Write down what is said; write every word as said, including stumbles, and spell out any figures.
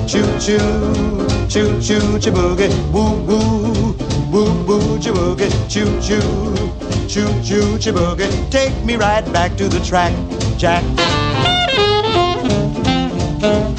choo choo, choo choo choo boogie, woo woo, woo woo choo boogie, choo choo, choo choo choo boogie. Take me right back to the track, Jack.